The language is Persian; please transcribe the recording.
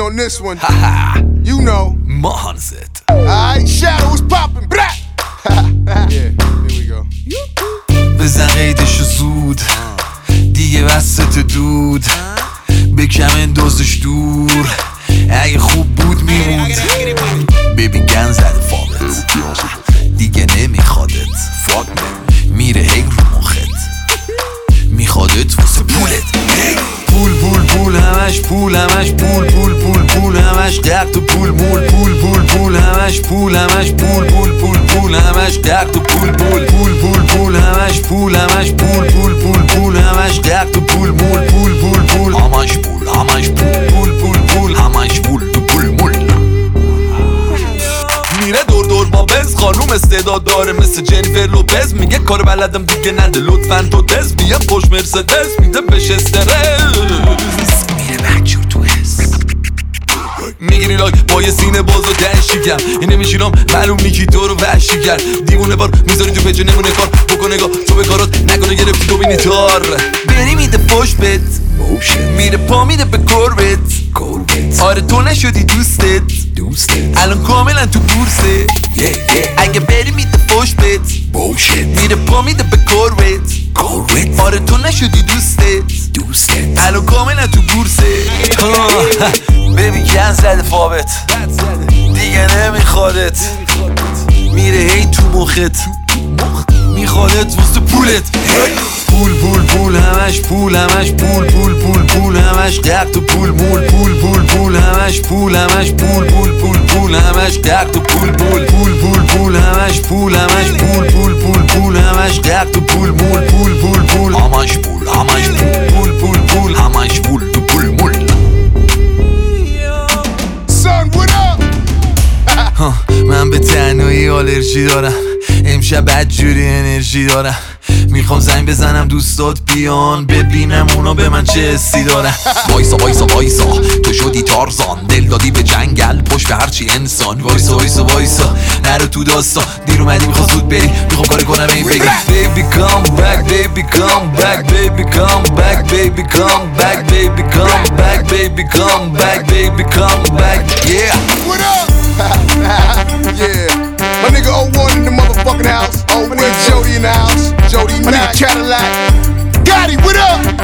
on this one. You know. Monset. Alright, Shadow is popping. Yeah, here we go. بزن قیدشو زود دیگه وسط دود بکم اندازش دور اگه خوب بود میموند ببین گن زده فابت دیگه نمیخوادت فاک میره هی رو مخت میخوادت واسه پولت پول پول پول همش پول همش پول پول پول پول همش قرق تو پول مول پول پول پول همش پول همش پول پول پول پول همش قرق تو پول پول پول پول پول همش پول همش پول پول پول پول همش قرق تو پول مول پول پول پول همش پول همش پول پول پول پول همش پول تو پول مول میره دور دور با بز خانوم استعداد داره مثل جنیفر لوپز میگه کار بلدم دیگه نده لطفاً تو دز بیا پشت مرسدس میده بهش استرس میره بکچور تو حس میگیری لای با یه سینه باز و دنشی کم اینه میشینم معلوم نیکی تو رو وحشی کرد دیوونه بار میذاری تو پیچه نمونه کار بکن نگاه تو به کارات نکنه گرفتی تو بینی تار بری میده پشت بت میره پا میده به کربت آره تو نشدی دوستت الان کاملا تو بورسه اگه بری میده پشت بت میره پا میده به کربت آره تو نشدی دوستت الان کاملا تو بورسه ببین گن زده فابت دیگه نمیخوادت میره هی تو مخت میخوادت واسه پولت پول پول پول همش پول همش پول پول پول پول همش قرق تو پول مول پول پول پول همش پول همش پول پول پول پول همش قرق تو پول پول پول پول پول همش پول همش پول پول پول پول همش قرق تو پول مول پول پول پول همش پول همش پول پول پول همش پول تو پول مول Son, what up? من به تنهایی آلرژی دارم امشب بدجوری انرژی دارم میخوام زنگ بزنم دوستات بیان ببینم اونا به من چه حسی دارن وایسا وایسا وایسا تو شدی تارزان دل دادی به جنگل پشت به هرچی انسان وایسا وایسا وایسا نرو تو داستان دیر اومدی میخوام زود بری میخوام کار کنم این بگم baby come back baby come back baby come back baby come back baby come back baby come back baby come back yeah What up? Yeah. My nigga 01 in the motherfucking house. Oh, my nigga Jody in the house. Jody, my nigga Cadillac. Gotti, what up?